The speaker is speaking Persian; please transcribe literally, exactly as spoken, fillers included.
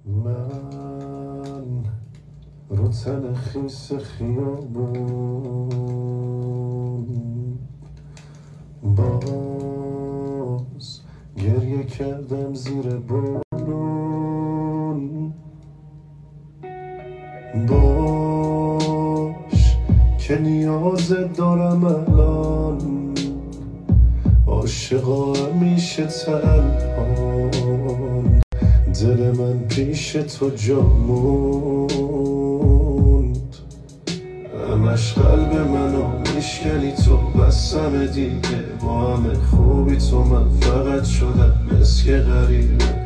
من رو تن خیس خیابون باز گریه کردم زیر بارون. باش که نیاز دارم الان، عاشقا همیشه تنهان، دل من پیش تو جا موند. همش قلب منو میشکنی تو، بسم دیگه با همه خوبی تو من فقط شدم مسک غریبه.